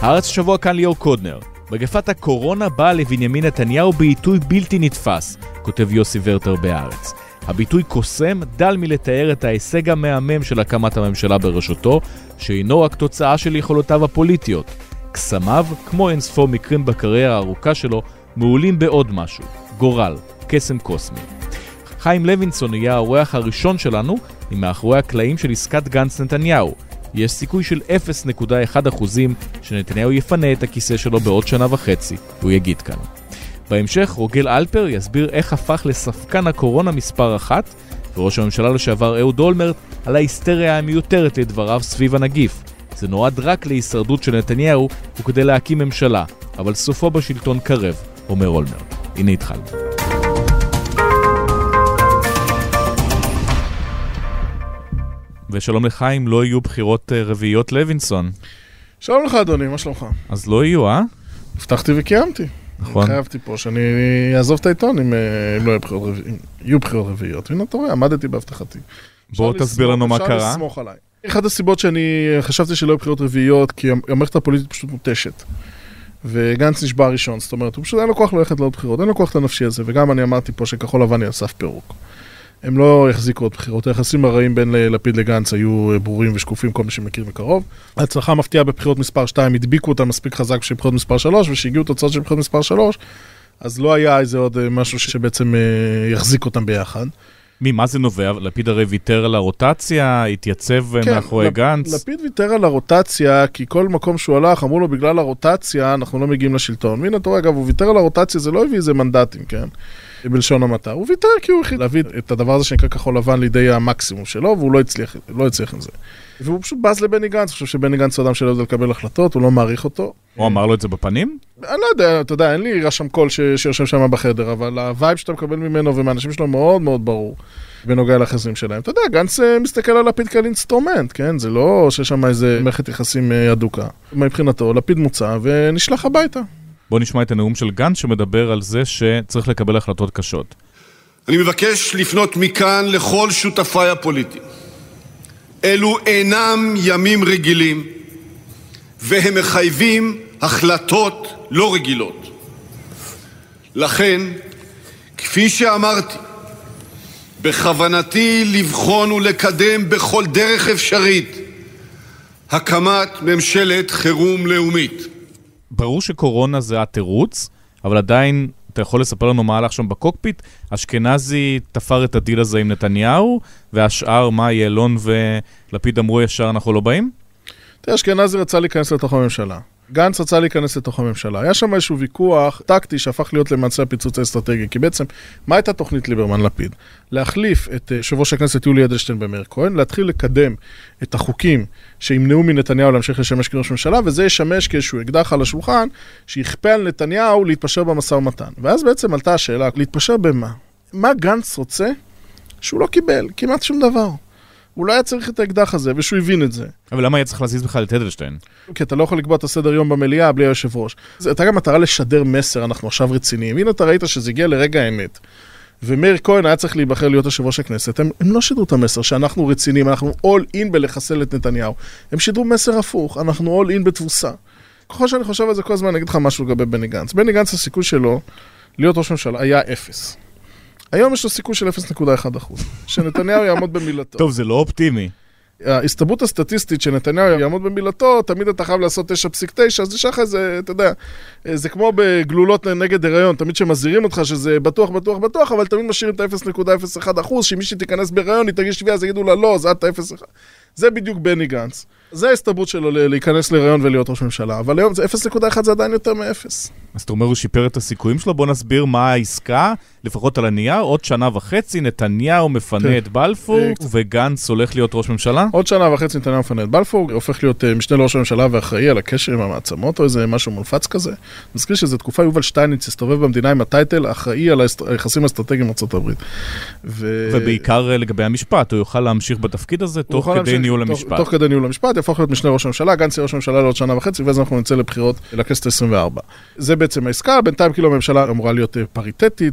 הארץ שבוע כאן ליאור קודנר. מגפת הקורונה באה לבנימין נתניהו בעיתוי בלתי נתפס, כותב יוסי ורטר בהארץ. הביטוי קוסם דל מלתאר את ההישג המהמם של הקמת הממשלה בראשותו, שאינו רק תוצאה של יכולותיו הפוליטיות. קסמיו, כמו אינספור מקרים בקריירה הארוכה שלו, מעולים בעוד משהו, גורל, קסם קוסמי. חיים לוינסון יהיה האורח הראשון שלנו עם מאחורי הקלעים של עסקת גנץ נתניהו. יש סיכוי של 0.1% שנתניהו יפנה את הכיסא שלו בעוד שנה וחצי, הוא יגיד כאן. בהמשך רוגל אלפר יסביר איך הפך לספקן הקורונה מספר 1, וראש הממשלה לשעבר אהוד אולמרט על ההיסטריה המיותרת לדבריו סביב הנגיף. זה נועד רק להישרדות של נתניהו וכדי להקים ממשלה, אבל סופו בשלטון קרב, אומר אולמרט. הנה התחלנו. ושלום לחיים, לא יהיו בחירות רביעיות לוינסון. שלום לך אדוני, מה שלומך? אז לא יהיו, אה? הבטחתי וקיימתי. נכון. חייבתי פה שאני אעזוב את העיתון אם לא יהיו בחירות רביעיות. הנה אתה רואה, עמדתי בהבטחתי. בוא תסביר לנו מה קרה. אפשר לסמוך עליי. אחת הסיבות שאני חשבתי שלא יהיו בחירות רביעיות, כי המערכת הפוליטית פשוט מוטשת. וגנץ נשבע ראשון, זאת אומרת, הוא פשוט אין לו כוח ללכת לעוד בחירות, אין לו כוח לנפשי הזה, וגם אני אמרתי פה שכחול לבן על סף פירוק. הם לא יחזיקו עוד בחירות, היחסים הרעים בין לפיד לגנץ היו ברורים ושקופים, כל מי שמכיר מקרוב. ההצלחה מפתיעה בבחירות מספר 2, הדביקו אותה מספיק חזק בשביל בחירות מספר 3, ושהגיעו תוצאות של בחירות מספר 3, אז לא היה איזה עוד משהו שבעצם יחזיק אותם ביחד. מה זה נובע? לפיד הרי ויתר על הרוטציה, התייצב מאחורי גנץ? לפיד ויתר על הרוטציה, כי כל מקום שהוא הלך, אמרו לו, בגלל הרוטציה אנחנו לא מגיעים לשלטון. והנה, אתה רואה, אגב, הוא ויתר על הרוטציה, זה לא הביא איזה מנדטים, כן? בלשון המעטה. הוא ויתר כי הוא החליט להביא את הדבר הזה שנקרא כחול לבן לידי המקסימום שלו, והוא לא הצליח עם זה. והוא פשוט בז לבני גנץ, חושב שבני גנץ הוא אדם שלא יודע לקבל החלטות, הוא לא מעריך אותו. הוא אמר לו את זה בפנים? אני לא יודע, אתה יודע, אין לי רשם קול שיושב שם בחדר, אבל הווייב שאתה מקבל ממנו ומהאנשים שלו מאוד מאוד ברור בנוגע לחזים שלהם. אתה יודע, גנץ מסתכל על לפיד כאל אינסטרומנט, כן? זה לא שיש שם איזה מערכת יחסים אדוקה. מבחינתו, לפיד מוצא ונשלח הביתה. בוא נשמע את הנאום של גנץ שמדבר על זה שצריך לקבל החלטות קשות. אני מבקש לפנות מכאן לכל שותפיי הפוליטיים. אלו אינם ימים רגילים, והם מחייבים החלטות לא רגילות. לכן, כפי שאמרתי, בכוונתי לבחון ולקדם בכל דרך אפשרית הקמת ממשלת חירום לאומית. ברור שקורונה זה התירוץ, אבל עדיין אתה יכול לספר לנו מה הלך שם בקוקפיט. אשכנזי תפר את הדיל הזה עם נתניהו, והשאר, מה, ילון ולפיד אמרו ישר אנחנו לא באים? תראה, אשכנזי רצה להיכנס לתוך הממשלה. גנץ רצה להיכנס לתוך הממשלה. היה שם איזשהו ויכוח טקטי שהפך להיות למעשה הפיצוץ האסטרטגי, כי בעצם, מה הייתה תוכנית ליברמן לפיד? להחליף את יושב ראש הכנסת יולי אדלשטיין במאיר כהן, להתחיל לקדם את החוקים שימנעו מנתניהו להמשיך לשמש כראש ממשלה, וזה ישמש כאיזשהו אקדח על השולחן, שיכפה על נתניהו להתפשר במשא ומתן. ואז בעצם עלתה השאלה, להתפשר במה? מה גנץ רוצה שהוא לא קיבל? כמעט שום דבר. הוא לא היה צריך את האקדח הזה, ושהוא הבין את זה. אבל למה היה צריך להזיז בכלל את אדלשטיין? כי אתה לא יכול לקבוע את הסדר יום במליאה בלי היושב ראש. אתה גם מטרה לשדר מסר, אנחנו עכשיו רציניים. הנה אתה ראית שזה הגיע לרגע האמת. ומאיר כהן היה צריך להיבחר להיות יושב ראש הכנסת. הם לא שידרו את המסר שאנחנו רציניים, אנחנו all in בלחסל את נתניהו. הם שידרו מסר הפוך, אנחנו all in בתבוסה. ככל שאני חושב על זה כל הזמן, אני אגיד לך משהו לגבי בני גנץ. בני גנץ הסיכוי שלו להיות ראש ממשלה היה 0. היום יש לו סיכוי של 0.1%, שנתניהו יעמוד במילתו. טוב, זה לא אופטימי. ההסתברות הסטטיסטית שנתניהו יעמוד במילתו, תמיד אתה חייב לעשות 9.9, אז זה שכה, אתה יודע, זה כמו בגלולות נגד הריון, תמיד שמזהירים אותך שזה בטוח, אבל תמיד משאירים את ה-0.01%, שמי שתיכנס בהריון, היא תגיש תביעה, אז יגידו לה, לא, זה את ה-0.1. זה בדיוק בני גנץ. זה ההסתברות שלו להיכנס להיריון ולהיות ראש ממשלה, אבל היום 0.1 זה עדיין יותר מ-0. אז אתה אומר, הוא שיפר את הסיכויים שלו? בוא נסביר מה העסקה, לפחות על הנייר, עוד שנה וחצי, נתניהו מפנה את בלפור, וגנץ הולך להיות ראש ממשלה? עוד שנה וחצי נתניהו מפנה את בלפור, הופך להיות משנה לראש הממשלה ואחראי על הקשר עם המעצמות, או איזה משהו מולפץ כזה. נזכיר שזו תקופה יובל שטייניץ הסתובב במדינה עם הטייטל, האחראי על היחסים האסטרטגיים עם ארצות הברית. ובעיקר לגבי המשפט, הוא יוכל להמשיך בתפקיד הזה תוך כדי ניהול המשפט. תוך כדי ניהול המשפט, יהפוך להיות משנה ראש הממשלה, גנץ יהיה ראש הממשלה לעוד שנה וחצי, ואז אנחנו נצא לבחירות לכנסת ה-24. זה בעצם העסקה, בינתיים כאילו הממשלה אמורה להיות פריטטית או פריטטית,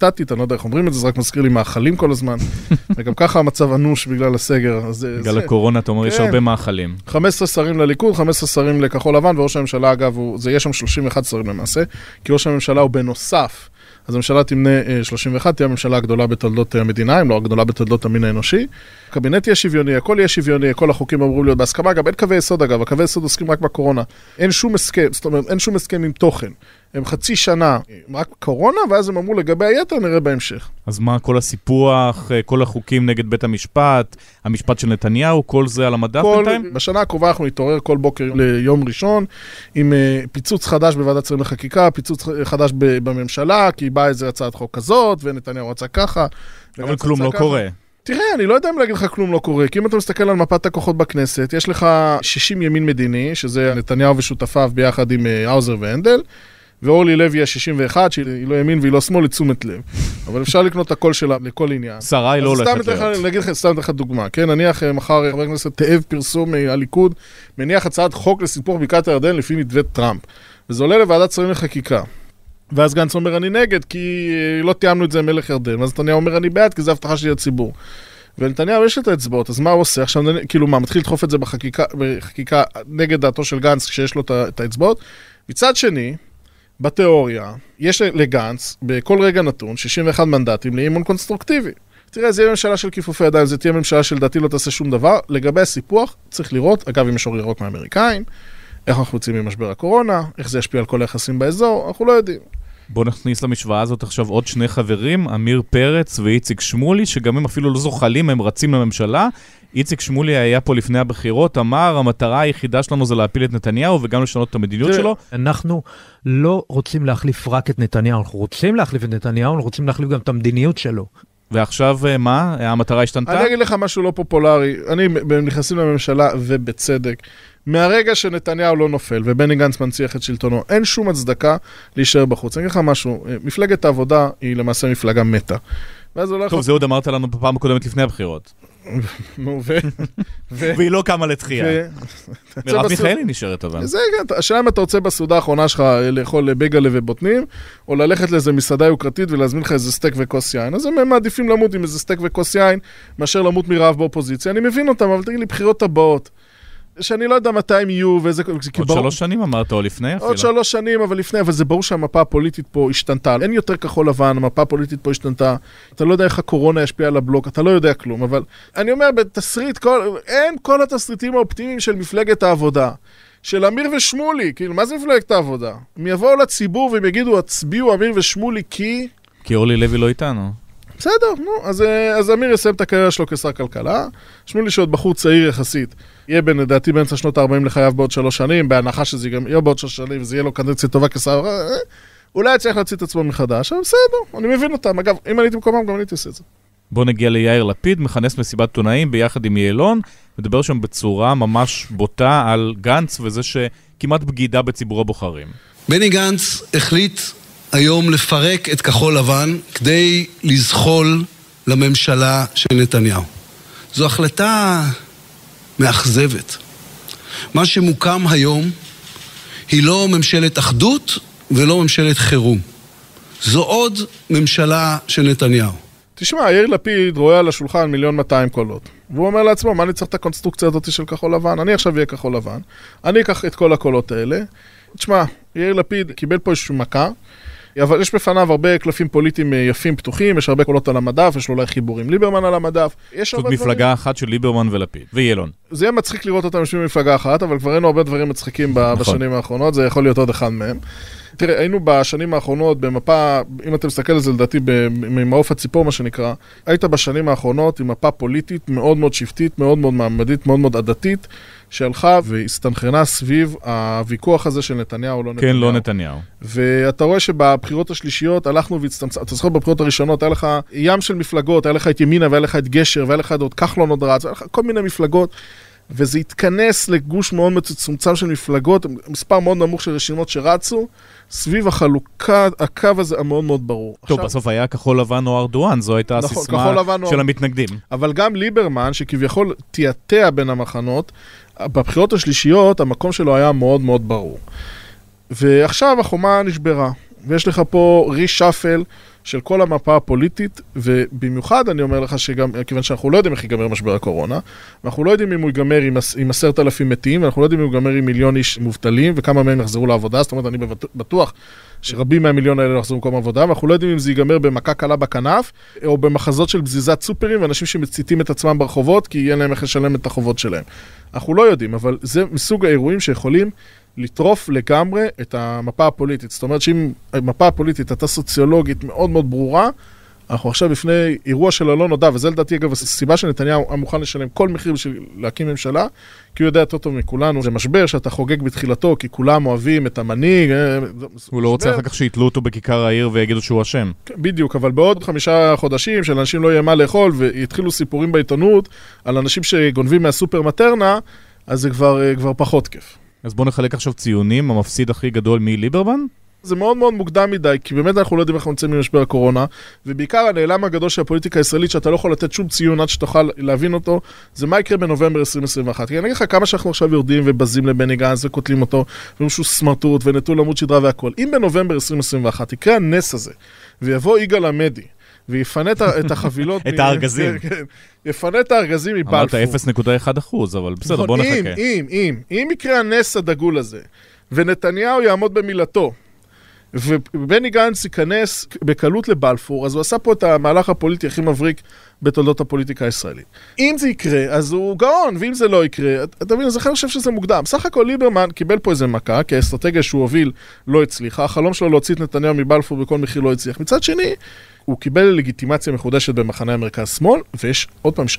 לקטטית, אני לא יודע איך אומרים את זה, זה רק מזכיר לי מאכלים כל הזמן, וגם ככה המצב אנוש בגלל הסגר. בגלל הקורונה, אתה אומר, יש הרבה מאכלים. 15 שרים לליכוד, 15 שרים לכחול לבן, וראש הממשלה, אגב, זה יהיה שם 31 שרים למעשה, כי ראש הממשלה הוא בנוסף. אז הממשלה תמנה 31, תהיה הממשלה הגדולה בתולדות המדינה, אם לא הגדולה בתולדות המין האנושי. הקבינט יהיה שוויוני, הכל יהיה שוויוני, כל החוקים אמורים להיות בהסכמה. אגב, אין קווי יסוד, הקווי יסוד עוסקים רק בקורונה. אין שום הסכם, זאת אומרת, אין שום הסכם עם תוכן. הם חצי שנה רק קורונה, ואז הם אמרו לגבי היתר, נראה בהמשך. אז מה, כל הסיפוח, כל החוקים נגד בית המשפט, המשפט של נתניהו, כל זה על המדף בינתיים? בשנה הקרובה אנחנו נתעורר כל בוקר ליום ראשון, עם פיצוץ חדש בוועדת שרים לחקיקה, פיצוץ חדש בממשלה, כי באה איזו הצעת חוק כזאת, ונתניהו רצה ככה. אבל כלום לא קורה. תראה, אני לא יודע אם להגיד לך כלום לא קורה, כי אם אתה מסתכל על מפת הכוחות בכנסת, יש לך 60 ימין מדיני, שזה נתניהו ושותפיו ביחד עם האוזר והנדל, ואורלי לוי ה-61, שהיא לא ימין והיא לא שמאל, לתשומת לב. אבל אפשר לקנות את הקול שלה לכל עניין. שרה היא לא הולכת להיות. נגיד לך, סתם לך דוגמה, כן? נניח מחר חבר הכנסת תאב פרסום מהליכוד, מניח הצעת חוק לסיפוח בקעת הירדן לפי מתווה טראמפ. וזה עולה לוועדת שרים לחקיקה. ואז גנץ אומר אני נגד, כי לא תיאמנו את זה עם מלך ירדן. ואז נתניהו אומר אני בעד, כי זה הבטחה שלי לציבור. ונתניהו יש את האצבעות, אז מה הוא עושה? עכשיו, כאילו מה, מתחיל לדחוף את זה בחקיקה נגד דעתו של גנץ, כשיש לו את האצבעות. מצד שני, בתיאוריה, יש לגנץ, בכל רגע נתון, 61 מנדטים לאימון קונסטרוקטיבי. תראה, זה יהיה ממשלה של כיפופי ידיים, זה תהיה ממשלה שלדעתי לא תעשה שום דבר. לגבי הסיפוח, צריך לראות, אגב, אם יש אור ירוק מהאמריקאים, איך אנחנו יוצאים ממשבר הקורונה, איך זה ישפיע על כל היחסים באזור, אנחנו לא יודעים. בוא נכניס למשוואה הזאת עכשיו עוד שני חברים, אמיר פרץ ואיציק שמולי, שגם הם אפילו לא זוחלים, הם רצים לממשלה. איציק שמולי היה פה לפני הבחירות, אמר, המטרה היחידה שלנו זה להפיל את נתניהו וגם לשנות את המדיניות שלו. אנחנו לא רוצים להחליף רק את נתניהו, אנחנו רוצים להחליף את נתניהו, אנחנו רוצים להחליף גם את המדיניות שלו. ועכשיו מה? המטרה השתנתה? אני אגיד לך משהו לא פופולרי, אני נכנסים לממשלה ובצדק. מהרגע שנתניהו לא נופל ובני גנץ מנציח את שלטונו, אין שום הצדקה להישאר בחוץ. אני אגיד לך משהו, מפלגת העבודה היא למעשה מפלגה מתה. טוב, זה עוד אמרת לנו בפעם הקודמת לפני הבחירות. והיא לא קמה לתחייה. מרב מיכאלי נשארת אבל. השאלה אם אתה רוצה בסעודה האחרונה שלך לאכול בגלה ובוטנים, או ללכת לאיזה מסעדה יוקרתית ולהזמין לך איזה סטייק וכוס יין. אז הם מעדיפים למות עם איזה סטייק וכוס יין, מאשר למות מרעב באופוזיציה. אני מבין אותם, אבל תגיד לי, בחירות הבאות. שאני לא יודע מתי הם יהיו ואיזה... עוד 3 שנים אמרת, או לפני אפילו. עוד 3 שנים, אבל לפני, אבל זה ברור שהמפה הפוליטית פה השתנתה. אין יותר כחול לבן, המפה הפוליטית פה השתנתה. אתה לא יודע איך הקורונה ישפיע על הבלוק, אתה לא יודע כלום, אבל אני אומר, בתסריט, אין כל התסריטים האופטימיים של מפלגת העבודה, של אמיר ושמולי, כאילו, מה זה מפלגת העבודה? הם יבואו לציבור והם יגידו, הצביעו אמיר ושמולי כי אורלי לוי לא איתנו. בסדר, נו, אז אמיר יסיים את הקריירה שלו כשר כלכלה, שמולי שעוד בחור צעיר יחסית, יהיה לדעתי באמצע שנות ה-40 לחייו בעוד 3 שנים, בהנחה שזה גם יהיה בעוד 3 שנים, וזה יהיה לו קדנציה טובה כשר, אולי צריך להוציא את עצמו מחדש, אבל בסדר, אני מבין אותם, אגב, אם אני הייתי במקומם, גם אני הייתי עושה את זה. בוא נגיע ליאיר לפיד, מכנס מסיבת עיתונאים ביחד עם יעלון, מדבר שם בצורה ממש בוטה על גנץ, וזה שכמעט בגידה בציבור הבוחרים. בני גנץ החליט היום לפרק את כחול לבן כדי לזחול לממשלה של נתניהו. זו החלטה מאכזבת. מה שמוקם היום היא לא ממשלת אחדות ולא ממשלת חירום. זו עוד ממשלה של נתניהו. תשמע, יאיר לפיד רואה על השולחן 1,200,000 קולות. והוא אומר לעצמו, מה אני צריך את הקונסטרוקציה הזאת של כחול לבן? אני עכשיו אהיה כחול לבן. אני אקח את כל הקולות האלה. תשמע, יאיר לפיד קיבל פה איזושהי מכה, אבל יש בפניו הרבה קלפים פוליטיים יפים פתוחים, יש הרבה קולות על המדף, יש לו אולי חיבורים ליברמן על המדף. זאת מפלגה אחת של ליברמן ולפיד, ויעלון. זה יהיה מצחיק לראות אותם יושבים במפלגה אחת, אבל כבר היינו הרבה דברים מצחיקים בשנים האחרונות, זה יכול להיות עוד אחד מהם. תראה, היינו בשנים האחרונות במפה, אם אתה מסתכל על זה לדעתי ממעוף הציפור מה שנקרא, היית בשנים האחרונות עם מפה פוליטית מאוד מאוד שבטית, מאוד מאוד מעמדית, מאוד מאוד עדתית, שהלכה והסתנכרנה סביב הוויכוח הזה של נתניהו לא נתניהו. כן, לא נתניהו. ואתה רואה שבבחירות השלישיות הלכנו והצטמצמנו, אתה זוכר בבחירות הראשונות, היה לך ים של מפלגות, היה לך את ימינה והיה לך את גשר, והיה לך עוד כחלון עוד רץ, היה לך כל מיני מפלגות, וזה התכנס לגוש מאוד מצומצם של מפלגות, מספר מאוד נמוך של רשימות שרצו, סביב החלוקה, הקו הזה המאוד מאוד ברור. טוב, בסוף היה כחול לבן או ארדואן, זו הייתה הסיסמה של המתנגדים. אבל גם ליברמן, שכביכול תיאטע בין המחנות, בבחירות השלישיות, המקום שלו היה מאוד מאוד ברור. ועכשיו החומה נשברה, ויש לך פה רישאפל של כל המפה הפוליטית, ובמיוחד אני אומר לך שגם, כיוון שאנחנו לא יודעים איך ייגמר משבר הקורונה, ואנחנו לא יודעים אם הוא ייגמר עם 10,000 מתים, ואנחנו לא יודעים אם הוא ייגמר עם מיליון איש מובטלים, וכמה מהם יחזרו לעבודה, זאת אומרת, אני בטוח שרבים מהמיליון האלה יחזרו למקום עבודה, ואנחנו לא יודעים אם זה ייגמר במכה קלה בכנף, או במחזות של בזיזת סופרים, ואנשים שמציתים את עצמם ברחובות, כי אין להם איך לשלם את החובות שלהם. אנחנו לא יודעים, אבל זה מסוג האירועים שיכולים לטרוף לגמרי את המפה הפוליטית. זאת אומרת שאם המפה הפוליטית הייתה סוציולוגית מאוד מאוד ברורה, אנחנו עכשיו לפני אירוע של הלא נודע, וזה לדעתי אגב הסיבה שנתניהו מוכן לשלם כל מחיר בשביל להקים ממשלה, כי הוא יודע יותר טוב מכולנו. זה משבר שאתה חוגג בתחילתו, כי כולם אוהבים את המנהיג. הוא לא רוצה אחר כך שיתלו אותו בכיכר העיר ויגידו שהוא אשם. בדיוק, אבל בעוד 5 חודשים של אנשים לא יהיה מה לאכול, ויתחילו סיפורים בעיתונות על אנשים שגונבים מהסופר מטרנה, אז זה כבר פחות כיף. אז בואו נחלק עכשיו ציונים, המפסיד הכי גדול מליברמן? זה מאוד מאוד מוקדם מדי, כי באמת אנחנו לא יודעים איך נמצאים ממשבר הקורונה, ובעיקר הנעלם הגדול של הפוליטיקה הישראלית, שאתה לא יכול לתת שום ציון עד שתוכל להבין אותו, זה מה יקרה בנובמבר 2021. כי אני אגיד לך כמה שאנחנו עכשיו יורדים ובזים לבני גנץ וקוטלים אותו, ומשהו סמרטוט ונטול עמוד שדרה והכל. אם בנובמבר 2021 יקרה הנס הזה, ויבוא יגאל עמדי, ויפנה את החבילות... את הארגזים. יפנה את הארגזים מבלפור. אמרת 0.1%, אבל בסדר, בוא נחכה. אם יקרה הנס הדגול הזה, ונתניהו יעמוד במילתו, ובני גנץ ייכנס בקלות לבלפור, אז הוא עשה פה את המהלך הפוליטי הכי מבריק בתולדות הפוליטיקה הישראלית. אם זה יקרה, אז הוא גאון, ואם זה לא יקרה, אתה מבין, אז אני חושב שזה מוקדם. סך הכל ליברמן קיבל פה איזה מכה, כי האסטרטגיה שהוא הוביל לא הצליחה, החלום שלו להוציא את נתניהו מבלפור בכל מחיר לא הצליח. מצד שני, הוא קיבל לגיטימציה מחודשת במחנה המרכז-שמאל, ויש עוד פעם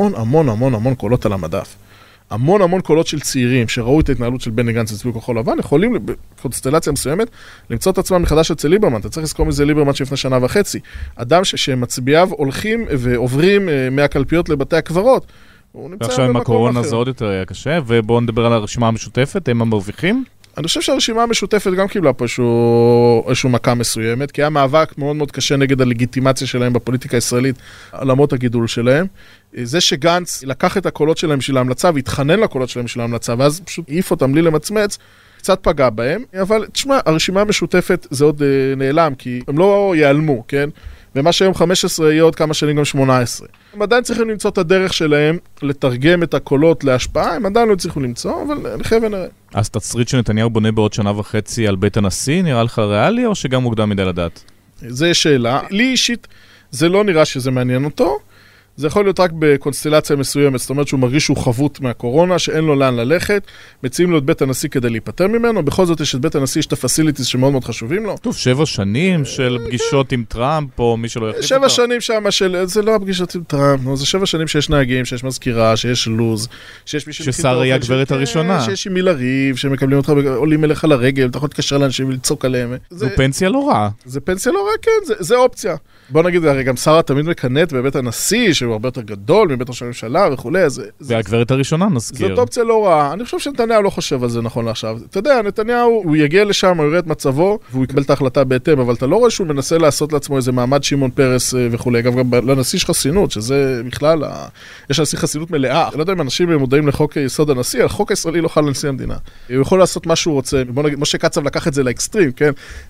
המון קולות על המדף. המון קולות של צעירים שראו את ההתנהלות של בני גנץ והצביעו כחול לבן, יכולים בקונסטלציה מסוימת למצוא את עצמם מחדש אצל ליברמן. אתה צריך לזכור מזה ליברמן שלפני 1.5 שנה. אדם שמצביעיו הולכים ועוברים מהקלפיות לבתי הקברות. ועכשיו עם הקורונה זה עוד יותר היה קשה, ובואו נדבר על הרשימה המשותפת, הם המרוויחים? אני חושב שהרשימה המשותפת גם קיבלה פה איזשהו מכה מסוימת, כי היה מאבק מאוד מאוד קשה נגד הלגיטימציה שלהם בפוליטיקה הישראלית, על אמות הגידול שלהם. זה שגנץ לקח את הקולות שלהם בשביל ההמלצה, והתחנן לקולות שלהם בשביל ההמלצה, ואז פשוט העיף אותם בלי למצמץ, קצת פגע בהם. אבל תשמע, הרשימה המשותפת זה עוד נעלם, כי הם לא ייעלמו, כן? ומה שהיום 15 יהיה עוד כמה שנים גם 18. הם עדיין צריכים למצוא את הדרך שלהם, לתרגם את הקולות להשפעה, הם עדיין לא צריכים למצוא, אבל נחיה ונראה. אז תסריט שנתניהו בונה בעוד 1.5 שנה על בית הנשיא, נראה לך ריאלי, או שגם מוקדם מדי לדעת? זה שאלה. לי אישית, זה לא נראה שזה מעניין אותו. זה יכול להיות רק בקונסטלציה מסוימת, זאת אומרת שהוא מרגיש שהוא חבוט מהקורונה, שאין לו לאן ללכת, מציעים לו את בית הנשיא כדי להיפטר ממנו, בכל זאת יש את בית הנשיא, יש את הפסיליטיז שמאוד מאוד חשובים לו. טוב, 7 שנים של פגישות עם טראמפ, או מי שלא יחליט אותו. 7 שנים שם של, זה לא הפגישות עם טראמפ, זה 7 שנים שיש נהגים, שיש מזכירה, שיש לוז, שיש מישהו... ששר היא הגברת הראשונה. שיש עם מי לריב, שמקבלים אותך, עולים אליך לרגל, אתה יכול להתקשר לאנשים ולצוק עליהם. זו פנסיה לא רע. זה פנסיה לא רע, כן, זה אופציה. בוא נגיד, הרי גם שרה תמיד מקנט בבית הנשיא, שהוא הרבה יותר גדול מבית ראש הממשלה וכו'. והגברת הראשונה נזכיר. זאת אופציה לא רעה. אני חושב שנתניהו לא חושב על זה נכון לעכשיו. אתה יודע, נתניהו, הוא יגיע לשם, הוא יראה את מצבו, והוא יקבל את ההחלטה בהתאם, אבל אתה לא רואה שהוא מנסה לעשות לעצמו איזה מעמד שמעון פרס וכו'. אגב, גם לנשיא יש חסינות, שזה בכלל, יש לנשיא חסינות מלאה. אני לא יודע אם אנשים מודעים לחוק יסוד הנשיא, החוק הישראלי לא חל לנשיא המדינה. הוא יכול לעשות מה שהוא רוצה. בוא נגיד, משה קצב לקח את זה לאקסטרים, כן?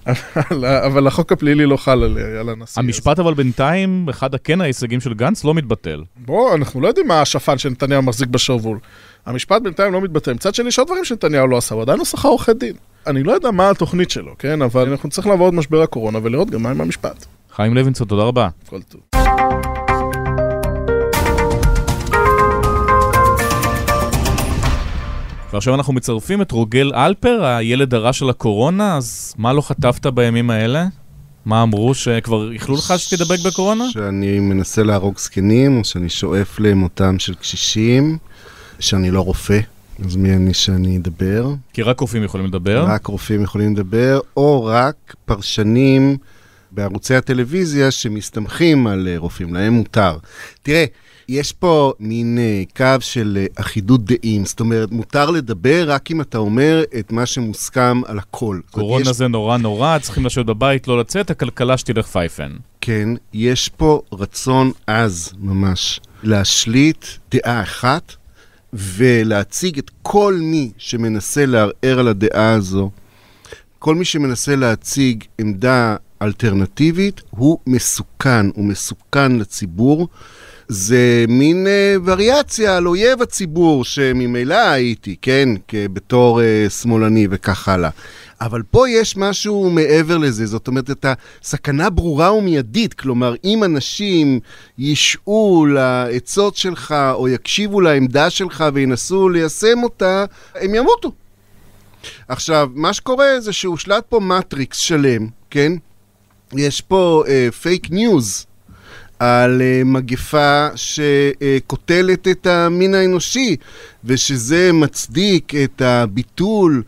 אבל החוק הפלילי לא חל על הנשיא. המשפט אבל בינתיים, אחד ההישגים של גנץ לא מתבטל. בוא, אנחנו לא יודעים מה השפן שנתניהו מחזיק בשרוול. המשפט בינתיים לא מתבטל. מצד שני, יש עוד דברים שנתניהו לא עשה, הוא עדיין לא שכר עורכי דין. אני לא יודע מה התוכנית שלו, כן? אבל אנחנו צריכים לעבור את משבר הקורונה ולראות גם מה עם המשפט. חיים לוינסון, תודה רבה. כל טוב. ועכשיו אנחנו מצרפים את רוגל אלפר, הילד הרע של הקורונה, אז מה לא חטפת בימים האלה? מה אמרו, שכבר יכלו לך שתדבק בקורונה? שאני מנסה להרוג זקנים, או שאני שואף למותם של קשישים, שאני לא רופא, אז מי אני שאני אדבר? כי רק רופאים יכולים לדבר. רק רופאים יכולים לדבר, או רק פרשנים בערוצי הטלוויזיה שמסתמכים על רופאים, להם מותר. תראה, יש פה מין קו של אחידות דעים, זאת אומרת, מותר לדבר רק אם אתה אומר את מה שמוסכם על הכל. קורונה זה נורא, צריכים לשבת בבית, לא לצאת, הכלכלה שתלך פייפן. כן, יש פה רצון עז ממש להשליט דעה אחת, ולהציג את כל מי שמנסה לערער על הדעה הזו, כל מי שמנסה להציג עמדה אלטרנטיבית הוא מסוכן, הוא מסוכן לציבור. זה מין וריאציה על אויב הציבור שממילא הייתי, כן, בתור שמאלני וכך הלאה. אבל פה יש משהו מעבר לזה, זאת אומרת, את הסכנה ברורה ומיידית, כלומר, אם אנשים ישעו לעצות שלך או יקשיבו לעמדה שלך וינסו ליישם אותה, הם ימותו. עכשיו, מה שקורה זה שהושלט פה מטריקס שלם, כן? יש פה פייק ניוז על מגפה שקוטלת את המין האנושי, ושזה מצדיק את הביטול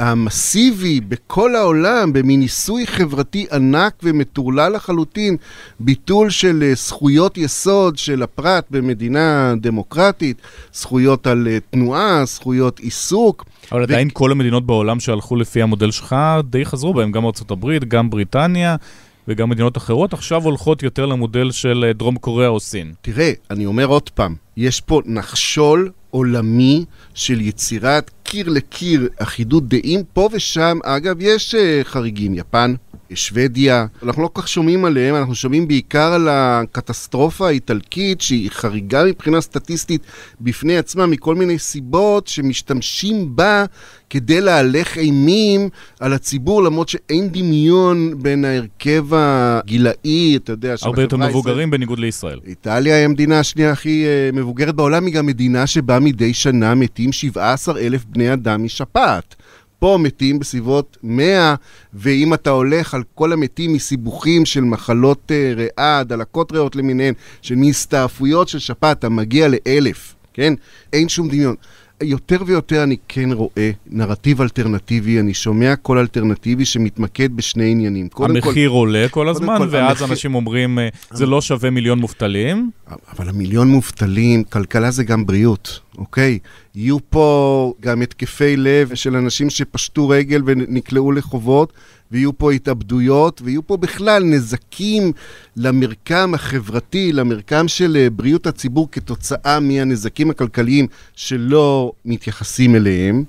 המסיבי בכל העולם, במין ניסוי חברתי ענק ומטורלל לחלוטין, ביטול של זכויות יסוד של הפרט במדינה דמוקרטית, זכויות על תנועה, זכויות עיסוק. אבל עדיין כל המדינות בעולם שהלכו לפי המודל שלך די חזרו בהם, גם ארצות הברית, גם בריטניה וגם מדינות אחרות, עכשיו הולכות יותר למודל של דרום קוריאה או סין. תראה, אני אומר עוד פעם, יש פה נחשול עולמי של יצירת קיר לקיר אחידות דעים, פה ושם, אגב, יש חריגים, יפן, שוודיה, אנחנו לא כך שומעים עליהם, אנחנו שומעים בעיקר על הקטסטרופה האיטלקית, שהיא חריגה מבחינה סטטיסטית בפני עצמה, מכל מיני סיבות שמשתמשים בה כדי להלך אימים על הציבור, למרות שאין דמיון בין ההרכב הגילאי, אתה יודע, הרבה יותר מבוגרים בניגוד לישראל. איטליה היא המדינה השנייה הכי מבוגרת בעולם, היא גם מדינה שבה מדי שנה מתים 17,000 בני אדם משפעת. פה מתים בסביבות 100, ואם אתה הולך על כל המתים מסיבוכים של מחלות ריאה, דלקות ריאות למיניהן, של מסתעפויות של שפעת, אתה מגיע ל1,000, כן? אין שום דמיון. יותר ויותר אני כן רואה נרטיב אלטרנטיבי, אני שומע כל אלטרנטיבי שמתמקד בשני עניינים. המחיר עולה כל הזמן, ואז אנשים אומרים, זה לא שווה מיליון מובטלים. אבל המיליון מובטלים, כלכלה זה גם בריאות, אוקיי? יהיו פה גם התקפי לב של אנשים שפשטו רגל ונקלעו לחובות, ויהיו פה התאבדויות, ויהיו פה בכלל נזקים למרקם החברתי, למרקם של בריאות הציבור כתוצאה מהנזקים הכלכליים שלא מתייחסים אליהם.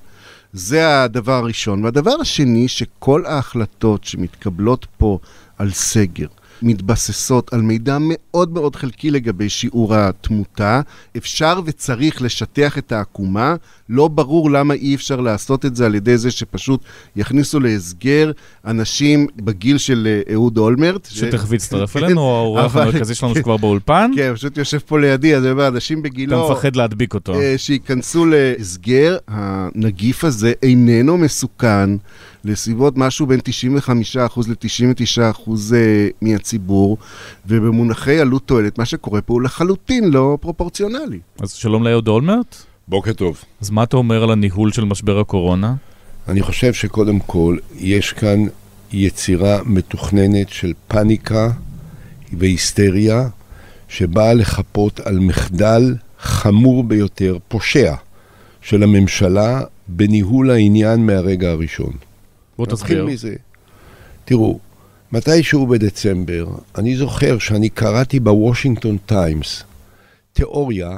זה הדבר הראשון. והדבר השני, שכל ההחלטות שמתקבלות פה על סגר, מתבססות על מידע מאוד מאוד חלקי לגבי שיעור התמותה. אפשר וצריך לשטח את העקומה. לא ברור למה אי אפשר לעשות את זה על ידי זה שפשוט יכניסו להסגר אנשים בגיל של אהוד אולמרט. שתכף יצטרף אלינו, או האורח המרכזי שלנו שכבר באולפן. כן, פשוט יושב פה לידי, אז אנשים בגילו... אתה מפחד להדביק אותו. שיכנסו להסגר. הנגיף הזה איננו מסוכן לסביבות משהו בין 95% ל-99% מהציבור, ובמונחי עלות תועלת, מה שקורה פה הוא לחלוטין לא פרופורציונלי. אז שלום לאהוד אולמרט. בוקר טוב. אז מה אתה אומר על הניהול של משבר הקורונה? אני חושב שקודם כל יש כאן יצירה מתוכננת של פאניקה והיסטריה, שבאה לחפות על מחדל חמור ביותר, פושע, של הממשלה בניהול העניין מהרגע הראשון. בוא תסביר. מזה. תראו, מתישהו בדצמבר, אני זוכר שאני קראתי בוושינגטון טיימס תיאוריה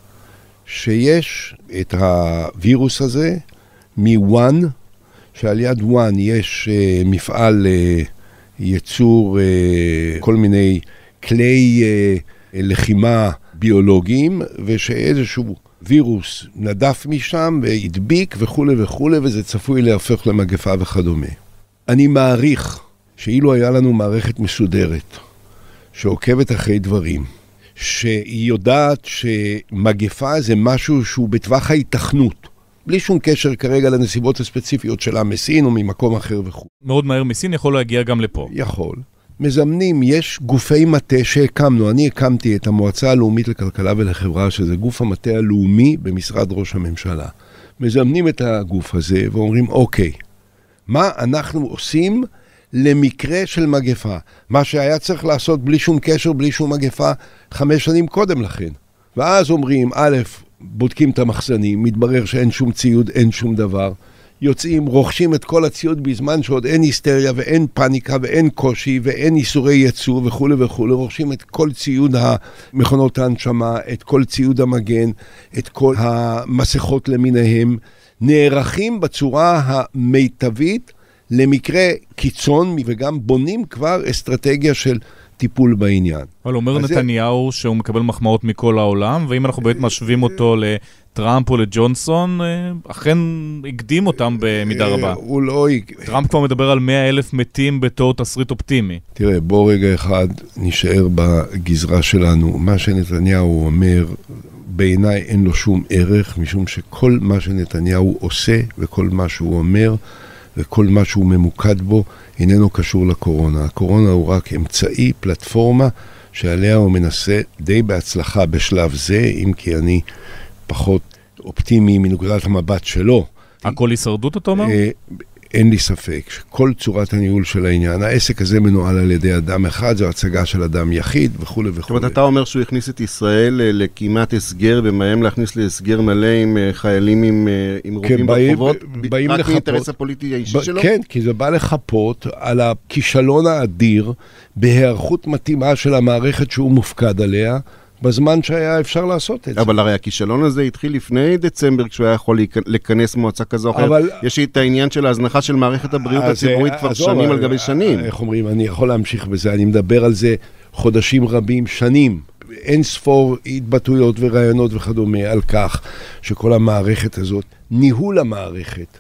שיש את הווירוס הזה מוואן, שעל יד וואן יש מפעל ייצור כל מיני כלי לחימה ביולוגיים, ושאיזשהו וירוס נדף משם והדביק וכו' וכו', וזה צפוי להפוך למגפה וכדומה. אני מעריך שאילו היה לנו מערכת מסודרת, שעוקבת אחרי דברים, שהיא יודעת שמגפה זה משהו שהוא בטווח ההיתכנות, בלי שום קשר כרגע לנסיבות הספציפיות שלה מסין או ממקום אחר וכו'. מאוד מהר מסין יכול להגיע גם לפה. יכול. מזמנים, יש גופי מטה שהקמנו, אני הקמתי את המועצה הלאומית לכלכלה ולחברה, שזה גוף המטה הלאומי במשרד ראש הממשלה. מזמנים את הגוף הזה ואומרים, אוקיי, מה אנחנו עושים למקרה של מגפה? מה שהיה צריך לעשות בלי שום קשר, בלי שום מגפה, 5 שנים קודם לכן. ואז אומרים, א', בודקים את המחסנים, מתברר שאין שום ציוד, אין שום דבר. יוצאים, רוכשים את כל הציוד בזמן שעוד אין היסטריה ואין פאניקה ואין קושי ואין איסורי ייצור וכו' וכו'. רוכשים את כל ציוד המכונות ההנשמה, את כל ציוד המגן, את כל המסכות למיניהם. נערכים בצורה המיטבית למקרה קיצון, וגם בונים כבר אסטרטגיה של טיפול בעניין. אבל אומר נתניהו שהוא מקבל מחמאות מכל העולם, ואם אנחנו באמת משווים אותו לטראמפ או לג'ונסון, אכן הקדים אותם במידה רבה. הוא לא... טראמפ כבר מדבר על 100,000 מתים בתור תסריט אופטימי. תראה, בוא רגע אחד נשאר בגזרה שלנו. מה שנתניהו אומר, בעיניי אין לו שום ערך, משום שכל מה שנתניהו עושה, וכל מה שהוא אומר, וכל מה שהוא ממוקד בו, איננו קשור לקורונה. הקורונה הוא רק אמצעי, פלטפורמה, שעליה הוא מנסה די בהצלחה בשלב זה, אם כי אני פחות אופטימי מנקודת המבט שלו. הכל הישרדות, אתה אומר? אין לי ספק שכל צורת הניהול של העניין, העסק הזה מנוהל על ידי אדם אחד, זו הצגה של אדם יחיד וכו' וכו'. זאת אומרת, אתה אומר שהוא הכניס את ישראל לכמעט הסגר, ומהם להכניס להסגר מלא עם חיילים עם רובים ברחובות, רק מאינטרס הפוליטי האישי שלו? כן, כי זה בא לחפות על הכישלון האדיר בהיערכות מתאימה של המערכת שהוא מופקד עליה, בזמן שהיה אפשר לעשות את זה. אבל הרי הכישלון הזה התחיל לפני דצמבר, כשהוא היה יכול לכנס מועצה כזו או אחרת. יש את העניין של ההזנחה של מערכת הבריאות הציבורית כבר שנים על גבי שנים. איך אומרים, אני יכול להמשיך בזה, אני מדבר על זה חודשים רבים, שנים. אין ספור התבטאויות ורעיונות וכדומה על כך שכל המערכת הזאת, ניהול המערכת,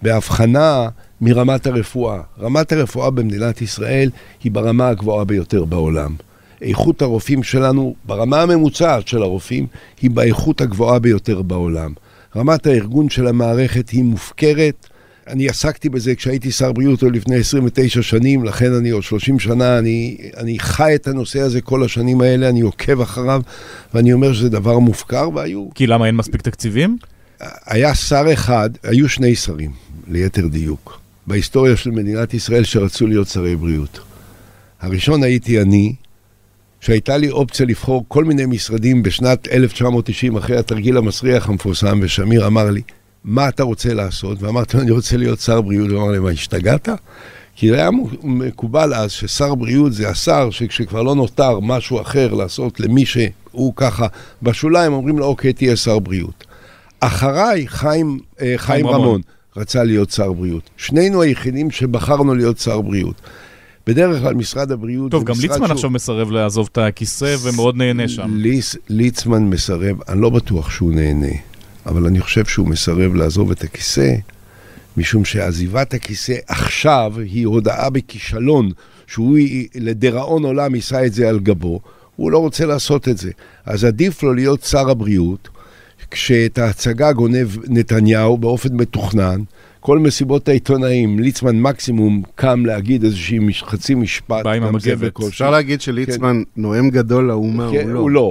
בהבחנה מרמת הרפואה. רמת הרפואה במדינת ישראל היא ברמה הגבוהה ביותר בעולם. איכות הרופאים שלנו, ברמה הממוצעת של הרופאים, היא באיכות הגבוהה ביותר בעולם. רמת הארגון של המערכת היא מופקרת. אני עסקתי בזה כשהייתי שר בריאות לפני 29 שנים, לכן אני עוד 30 שנה, אני חי את הנושא הזה כל השנים האלה, אני עוקב אחריו, ואני אומר שזה דבר מופקר, והיו... כי למה אין מספיק תקציבים? היה שר אחד, היו שני שרים, ליתר דיוק, בהיסטוריה של מדינת ישראל שרצו להיות שרי בריאות. הראשון הייתי אני, שהייתה לי אופציה לבחור כל מיני משרדים בשנת 1990, אחרי התרגיל המסריח המפורסם, ושמיר אמר לי, מה אתה רוצה לעשות? ואמרתי לו, אני רוצה להיות שר בריאות. הוא אמר לי, מה, השתגעת? כי היה מקובל אז ששר בריאות זה השר שכשכבר לא נותר משהו אחר לעשות למי שהוא ככה בשוליים, אומרים לו, אוקיי, תהיה שר בריאות. אחריי, חיים רמון רצה להיות שר בריאות. שנינו היחידים שבחרנו להיות שר בריאות. בדרך כלל משרד הבריאות... טוב, גם ליצמן עכשיו מסרב לעזוב את הכיסא ומאוד נהנה שם. ליצמן מסרב, אני לא בטוח שהוא נהנה, אבל אני חושב שהוא מסרב לעזוב את הכיסא, משום שעזיבת הכיסא עכשיו היא הודעה בכישלון, שהוא לדראון עולם יישא את זה על גבו, הוא לא רוצה לעשות את זה. אז עדיף לו להיות שר הבריאות, כשאת ההצגה גונב נתניהו באופן מתוכנן, כל מסיבות העיתונאים, ליצמן מקסימום קם להגיד איזושהי חצי משפט. בא עם המגבת. אפשר להגיד שליצמן נואם גדול לאומה, הוא לא.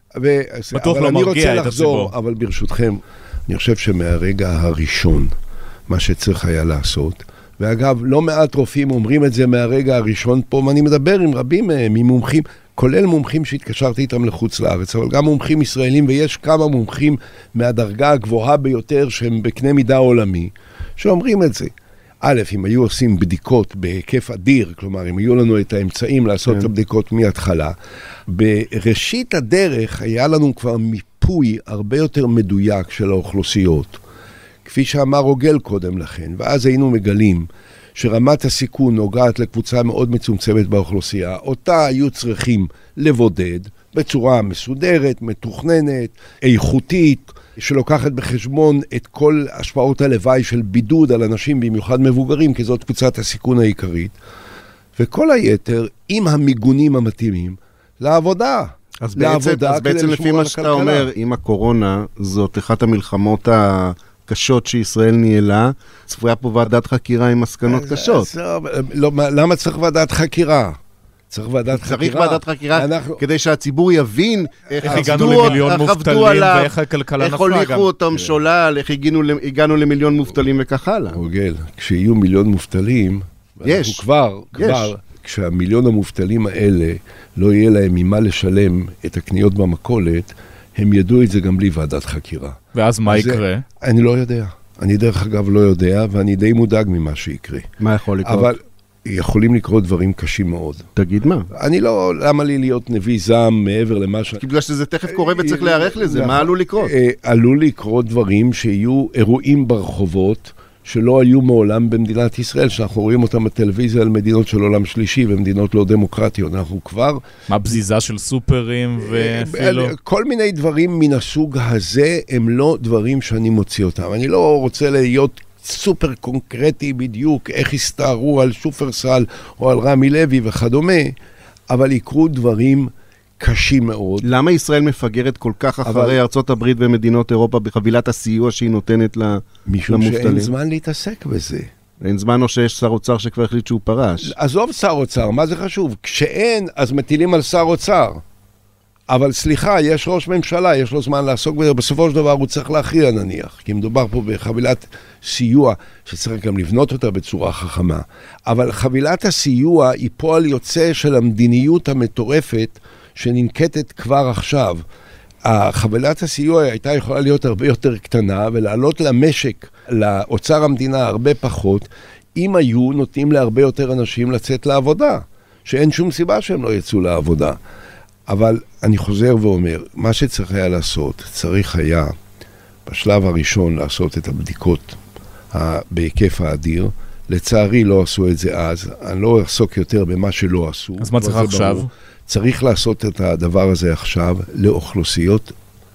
בטוח לא מרגיע את הציבור. אבל ברשותכם, אני חושב שמהרגע הראשון, מה שצריך היה לעשות, ואגב, לא מעט רופאים אומרים את זה מהרגע הראשון פה, ואני מדבר עם רבים מהם, עם מומחים, כולל מומחים שהתקשרתי איתם לחוץ לארץ, אבל גם מומחים ישראלים, ויש כמה מומחים מהדרגה הגבוהה ביותר שהם בקנה מידה עולמי, שאומרים את זה. א', אם היו עושים בדיקות בהיקף אדיר, כלומר, אם היו לנו את האמצעים לעשות את הבדיקות מההתחלה, בראשית הדרך היה לנו כבר מיפוי הרבה יותר מדויק של האוכלוסיות, כפי שאמר רוגל קודם לכן, ואז היינו מגלים שרמת הסיכון נוגעת לקבוצה מאוד מצומצמת באוכלוסייה, אותה היו צריכים לבודד בצורה מסודרת, מתוכננת, איכותית, שלוקחת בחשבון את כל השפעות הלוואי של בידוד על אנשים, במיוחד מבוגרים, כי זאת קבוצת הסיכון העיקרית, וכל היתר, עם המיגונים המתאימים, לעבודה. אז בעצם לפי מה שאתה אומר, אם הקורונה זאת אחת המלחמות הקשות שישראל ניהלה, צפויה פה ועדת חקירה עם מסקנות קשות. למה צריך ועדת חקירה? צריך ועדת חקירה כדי שהציבור יבין איך הגענו למיליון מובטלים ואיך הכלכלה נפלה. איך הוליכו אותם שולל, איך הגענו למיליון מובטלים וכך הלאה. רוגל, כשיהיו מיליון מובטלים, אנחנו כבר, כשהמיליון המובטלים האלה לא יהיה להם ממה לשלם את הקניות במכולת, הם ידעו את זה גם בלי ועדת חקירה. ואז מה יקרה? אני לא יודע. אני דרך אגב לא יודע, ואני די מודאג ממה שיקרה. מה יכול לקרות? אבל יכולים לקרות דברים קשים מאוד. תגיד מה? אני לא, למה לי להיות נביא זעם מעבר למה כי בגלל שזה תכף קורה וצריך להיערך לזה, מה עלול לקרות? עלול לקרות דברים שיהיו אירועים ברחובות, שלא היו מעולם במדינת ישראל, שאנחנו רואים אותם בטלוויזיה על מדינות של עולם שלישי ומדינות לא דמוקרטיות. אנחנו כבר... מה בזיזה של סופרים ואפילו... כל מיני דברים מן הסוג הזה הם לא דברים שאני מוציא אותם. אני לא רוצה להיות סופר קונקרטי בדיוק, איך הסתערו על שופרסל או על רמי לוי וכדומה, אבל יקרו דברים קשים מאוד. למה ישראל מפגרת כל כך אחרי ארצות הברית ומדינות אירופה בחבילת הסיוע שהיא נותנת למובטלים? משום שאין זמן להתעסק בזה. אין זמן או שיש שר אוצר שכבר החליט שהוא פרש? עזוב שר אוצר, מה זה חשוב? כשאין, אז מטילים על שר אוצר. אבל סליחה, יש ראש ממשלה, יש לו זמן לעסוק בזה, בסופו של דבר הוא צריך להכריע נניח, כי מדובר פה בחבילת סיוע, שצריך גם לבנות אותה בצורה חכמה. אבל חבילת הסיוע היא פועל יוצא של המדיניות המטורפת, שננקטת כבר עכשיו. חבילת הסיוע הייתה יכולה להיות הרבה יותר קטנה, ולעלות למשק, לאוצר המדינה הרבה פחות, אם היו נותנים להרבה יותר אנשים לצאת לעבודה, שאין שום סיבה שהם לא יצאו לעבודה. אבל אני חוזר ואומר, מה שצריך היה לעשות, צריך היה בשלב הראשון לעשות את הבדיקות בהיקף האדיר. לצערי לא עשו את זה אז, אני לא אעסוק יותר במה שלא עשו. אז מה צריך עכשיו? ברור. צריך לעשות את הדבר הזה עכשיו לאוכלוסיות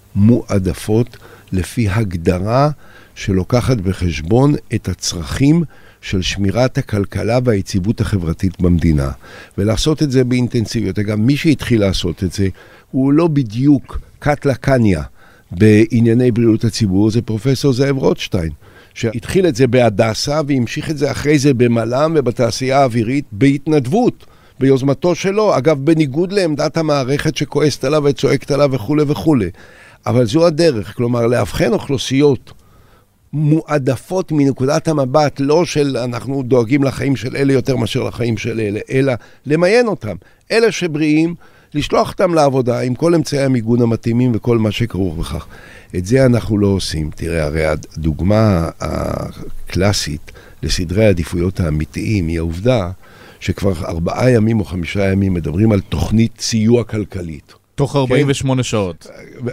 מועדפות לפי הגדרה שלוקחת בחשבון את הצרכים של שמירת הכלכלה והיציבות החברתית במדינה. ולעשות את זה באינטנסיביות. גם מי שהתחיל לעשות את זה, הוא לא בדיוק קט לקניה בענייני בריאות הציבור, זה פרופסור זאב רוטשטיין, שהתחיל את זה בהדסה והמשיך את זה אחרי זה במל"ם ובתעשייה האווירית בהתנדבות. ביוזמתו שלו, אגב, בניגוד לעמדת המערכת שכועסת עליו וצועקת עליו וכו' וכו'. אבל זו הדרך, כלומר, להבחן אוכלוסיות מועדפות מנקודת המבט, לא של אנחנו דואגים לחיים של אלה יותר מאשר לחיים של אלה, אלא למיין אותם. אלה שבריאים, לשלוח אותם לעבודה עם כל אמצעי המיגון המתאימים וכל מה שקרוב בכך. את זה אנחנו לא עושים. תראה, הרי הדוגמה הקלאסית לסדרי העדיפויות האמיתיים היא העובדה שכבר 4 ימים או 5 ימים מדברים על תוכנית סיוע כלכלית. תוך 48 שעות.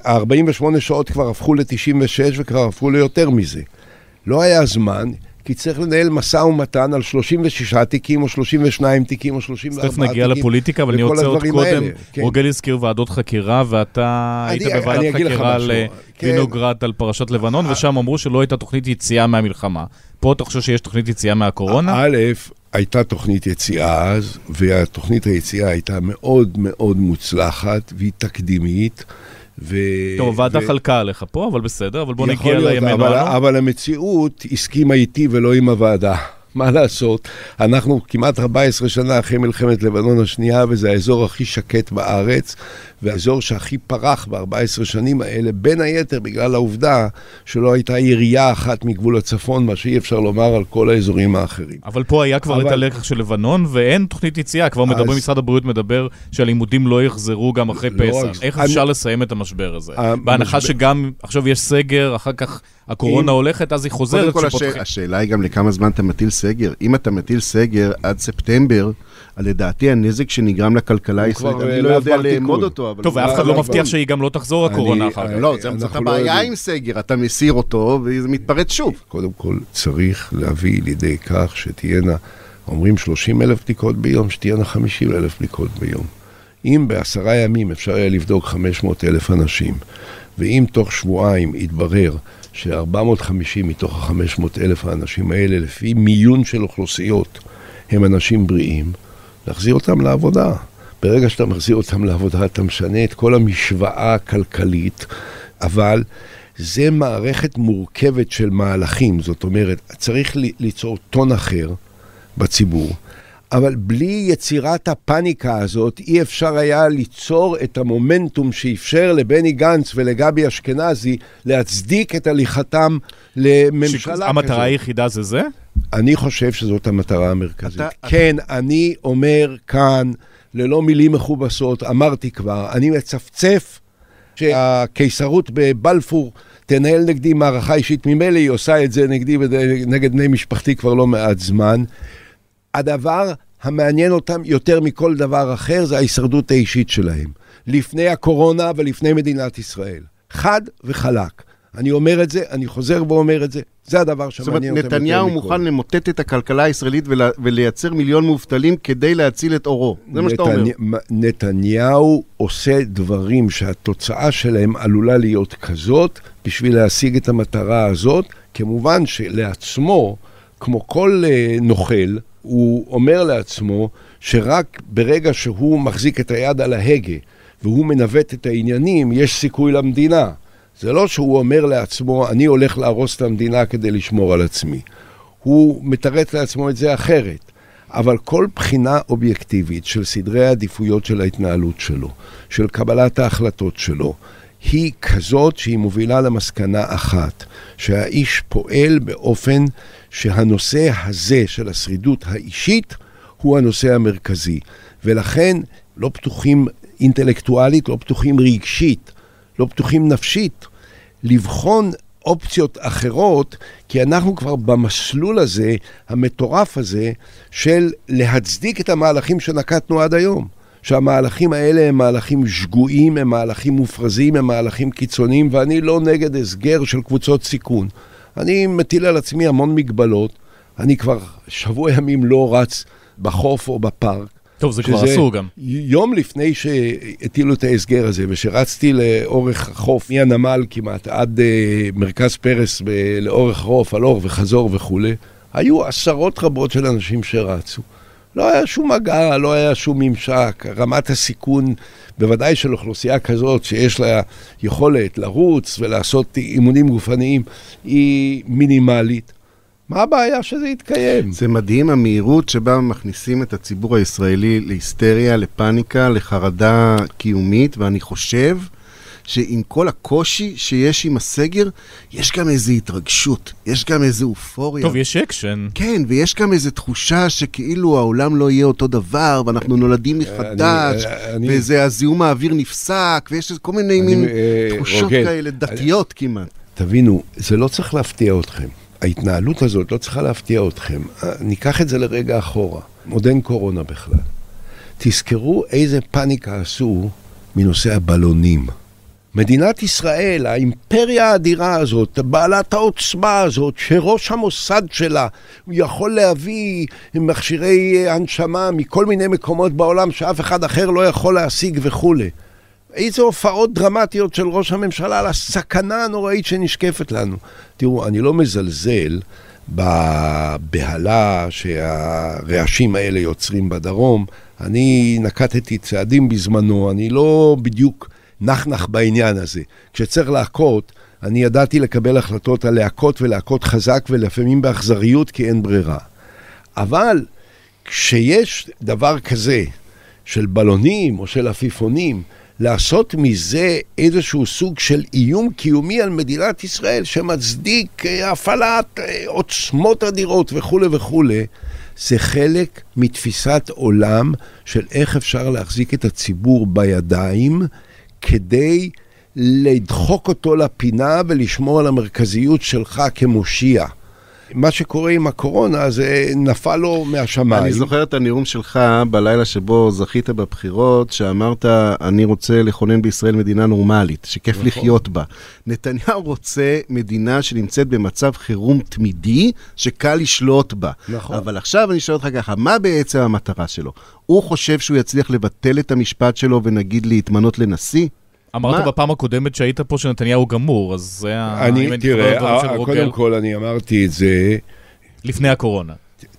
48 שעות כבר הפכו ל-96 וכבר הפכו ליותר מזה. לא היה זמן, כי צריך לנהל משא ומתן על 36 תיקים או 32 תיקים או 34 תיקים. צריך נגיע לפוליטיקה, אבל אני רוצה עוד קודם. רוגל הזכיר ועדות חקירה, ואתה היית בוועדת חקירה על וינוגרד על פרשת לבנון, ושם אמרו שלא הייתה תוכנית יציאה מהמלחמה. פה אתה חושב שיש תוכנית יציאה מהקורונה? א', הייתה תוכנית יציאה אז, והתוכנית היציאה הייתה מאוד מאוד מוצלחת, והיא תקדימית, טוב, ועדה חלקה עליך פה, אבל בסדר, אבל בוא נגיע לימינו. אבל המציאות הסכימה איתי ולא עם הוועדה. מה לעשות? אנחנו כמעט 14 שנה אחרי מלחמת לבנון השנייה, וזה האזור הכי שקט בארץ, והאזור שהכי פרח ב-14 שנים האלה, בין היתר בגלל העובדה שלא הייתה ירייה אחת מגבול הצפון, מה שאי אפשר לומר על כל האזורים האחרים. אבל פה היה כבר את הלקח של לבנון, ואין תוכנית יציאה. כבר מדברים, משרד הבריאות מדבר שהלימודים לא יחזרו גם אחרי פסח. איך אפשר לסיים את המשבר הזה? בהנחה שגם עכשיו יש סגר, אחר כך הקורונה הולכת, אז היא חוזרת. קודם כל השאלה היא גם לכמה זמן אתה מטיל סגר. אם אתה מטיל סגר עד ספטמבר, לדעתי הנזק שנגרם לכלכלה הישראלית, אני לא יודע לאמוד אותו. טוב, ואף אחד לא מבטיח שהיא גם לא תחזור הקורונה אחר כך. לא, זאת הבעיה עם סגר, אתה מסיר אותו וזה מתפרץ שוב. קודם כל צריך להביא לידי כך שתהיינה, אומרים 30,000 בדיקות ביום, שתהיינה 50,000 בדיקות ביום. אם ב10 ימים אפשר היה לבדוק 500,000 אנשים, ואם תוך שבועיים יתברר ש450 מתוך ה500,000 האנשים האלה, לפי מיון של אוכלוסיות, הם אנשים בריאים, להחזיר אותם לעבודה. ברגע שאתה מחזיר אותם לעבודה, אתה משנה את כל המשוואה הכלכלית, אבל זה מערכת מורכבת של מהלכים. זאת אומרת, צריך ליצור טון אחר בציבור, אבל בלי יצירת הפאניקה הזאת, אי אפשר היה ליצור את המומנטום שאפשר לבני גנץ ולגבי אשכנזי להצדיק את הליכתם לממשלה כזאת. המטרה היחידה זה זה? אני חושב שזאת המטרה המרכזית. כן, אני אומר כאן, ללא מילים מכובסות, אמרתי כבר, אני מצפצף שהקיסרות בבלפור תנהל נגדי מערכה אישית, ממילא היא עושה את זה נגדי ונגד בני משפחתי כבר לא מעט זמן. הדבר המעניין אותם יותר מכל דבר אחר זה ההישרדות האישית שלהם. לפני הקורונה ולפני מדינת ישראל. חד וחלק. אני אומר את זה, אני חוזר ואומר את זה, זה הדבר שמעניין אותם. זאת אומרת, נתניהו מוכן למוטט את הכלכלה הישראלית ולייצר מיליון מובטלים כדי להציל את אורו. זה מה שאתה אומר. נתניהו עושה דברים שהתוצאה שלהם עלולה להיות כזאת, בשביל להשיג את המטרה הזאת, כמובן שלעצמו, כמו כל נוכל, הוא אומר לעצמו שרק ברגע שהוא מחזיק את היד על ההגה, והוא מנווט את העניינים, יש סיכוי למדינה. זה לא שהוא אומר לעצמו, אני הולך להרוס את המדינה כדי לשמור על עצמי. הוא מתרץ לעצמו את זה אחרת. אבל כל בחינה אובייקטיבית של סדרי העדיפויות של ההתנהלות שלו, של קבלת ההחלטות שלו, היא כזאת שהיא מובילה למסקנה אחת, שהאיש פועל באופן שהנושא הזה של השרידות האישית הוא הנושא המרכזי. ולכן לא פתוחים אינטלקטואלית, לא פתוחים רגשית, לא פתוחים נפשית, לבחון אופציות אחרות, כי אנחנו כבר במסלול הזה, המטורף הזה, של להצדיק את המהלכים שנקטנו עד היום. שהמהלכים האלה הם מהלכים שגויים, הם מהלכים מופרזים, הם מהלכים קיצוניים, ואני לא נגד הסגר של קבוצות סיכון. אני מטיל על עצמי המון מגבלות, אני כבר שבוע ימים לא רץ בחוף או בפארק. טוב, זה כבר אסור גם. יום לפני שהטילו את ההסגר הזה, ושרצתי לאורך החוף, מהנמל כמעט, עד מרכז פרס, לאורך החוף, הלוך וחזור וכו', היו עשרות רבות של אנשים שרצו. לא היה שום מגע, לא היה שום ממשק. רמת הסיכון, בוודאי של אוכלוסייה כזאת, שיש לה יכולת לרוץ ולעשות אימונים גופניים, היא מינימלית. מה הבעיה שזה יתקיים? זה מדהים המהירות שבה מכניסים את הציבור הישראלי להיסטריה, לפניקה, לחרדה קיומית, ואני חושב שעם כל הקושי שיש עם הסגר, יש גם איזו התרגשות, יש גם איזו אופוריה. טוב, יש אקשן. כן, ויש גם איזו תחושה שכאילו העולם לא יהיה אותו דבר, ואנחנו נולדים מחדש, וזה הזיהום האוויר נפסק, ויש כל מיני מין תחושות כאלה, דתיות כמעט. תבינו, זה לא צריך להפתיע אתכם. ההתנהלות הזאת לא צריכה להפתיע אתכם. ניקח את זה לרגע אחורה. עוד אין קורונה בכלל. תזכרו איזה פאניקה עשו מנושא הבלונים. מדינת ישראל, האימפריה האדירה הזאת, בעלת העוצמה הזאת, שראש המוסד שלה, הוא יכול להביא מכשירי הנשמה מכל מיני מקומות בעולם שאף אחד אחר לא יכול להשיג וכו'. איזה הופעות דרמטיות של ראש הממשלה על הסכנה הנוראית שנשקפת לנו. תראו, אני לא מזלזל בבהלה שהרעשים האלה יוצרים בדרום. אני נקטתי צעדים בזמנו, אני לא בדיוק נחנך בעניין הזה. כשצריך להכות, אני ידעתי לקבל החלטות על להכות ולהכות חזק ולפעמים באכזריות כי אין ברירה. אבל כשיש דבר כזה של בלונים או של עפיפונים, לעשות מזה איזשהו סוג של איום קיומי על מדינת ישראל שמצדיק הפעלת עוצמות אדירות וכו' וכו', זה חלק מתפיסת עולם של איך אפשר להחזיק את הציבור בידיים כדי לדחוק אותו לפינה ולשמור על המרכזיות שלך כמושיע. מה שקורה עם הקורונה זה נפל לו מהשמיים. אני זוכר את הנאום שלך בלילה שבו זכית בבחירות, שאמרת, אני רוצה לכונן בישראל מדינה נורמלית, שכיף לחיות בה. נתניהו רוצה מדינה שנמצאת במצב חירום תמידי, שקל לשלוט בה. אבל עכשיו אני שואל אותך ככה, מה בעצם המטרה שלו? הוא חושב שהוא יצליח לבטל את המשפט שלו ונגיד להתמנות לנשיא? אמרת בפעם הקודמת שהיית פה שנתניהו גמור, אז זה היה... תראה, קודם כל אני אמרתי את זה... לפני הקורונה.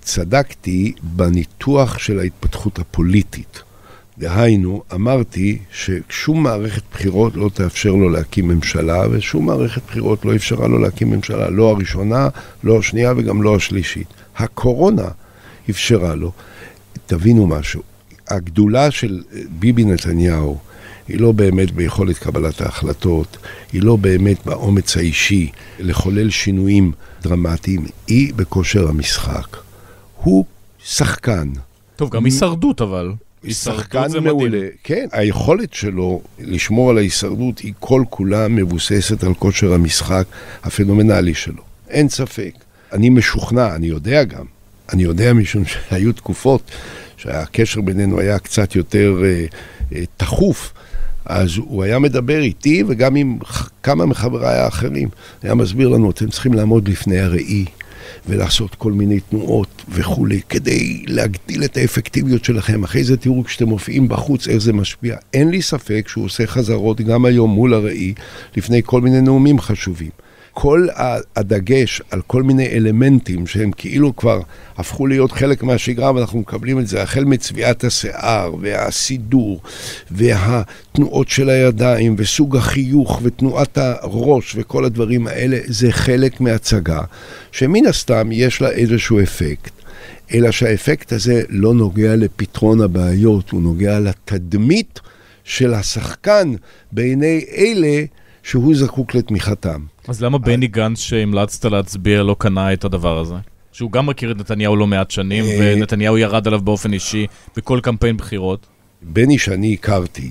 צדקתי בניתוח של ההתפתחות הפוליטית. דהיינו, אמרתי ששום מערכת בחירות לא תאפשר לו להקים ממשלה, ושום מערכת בחירות לא אפשרה לו להקים ממשלה, לא הראשונה, לא השנייה וגם לא השלישית. הקורונה אפשרה לו. תבינו משהו, הגדולה של ביבי נתניהו, היא לא באמת ביכולת קבלת ההחלטות, היא לא באמת באומץ האישי לחולל שינויים דרמטיים, היא בכושר המשחק. הוא שחקן. טוב, גם הישרדות אבל. שחקן מעולה. כן, היכולת שלו לשמור על ההישרדות היא כל כולה מבוססת על כושר המשחק הפנומנלי שלו. אין ספק. אני משוכנע, אני יודע גם. אני יודע משום שהיו תקופות שהקשר בינינו היה קצת יותר תחוף, אז הוא היה מדבר איתי וגם עם כמה מחבריי האחרים. היה מסביר לנו, אתם צריכים לעמוד לפני הראי ולעשות כל מיני תנועות וכו', כדי להגדיל את האפקטיביות שלכם. אחרי זה תראו כשאתם מופיעים בחוץ איך זה משפיע. אין לי ספק שהוא עושה חזרות גם היום מול הראי, לפני כל מיני נאומים חשובים. כל הדגש על כל מיני אלמנטים שהם כאילו כבר הפכו להיות חלק מהשגרה, ואנחנו מקבלים את זה החל מצביעת השיער והסידור והתנועות של הידיים וסוג החיוך ותנועת הראש וכל הדברים האלה, זה חלק מהצגה שמן הסתם יש לה איזשהו אפקט, אלא שהאפקט הזה לא נוגע לפתרון הבעיות, הוא נוגע לתדמית של השחקן בעיני אלה שהוא זקוק לתמיכתם. אז למה בני גנץ שהמלצת להצביע לא קנה את הדבר הזה? שהוא גם מכיר את נתניהו לא מעט שנים, ונתניהו ירד עליו באופן אישי בכל קמפיין בחירות. בני שאני הכרתי,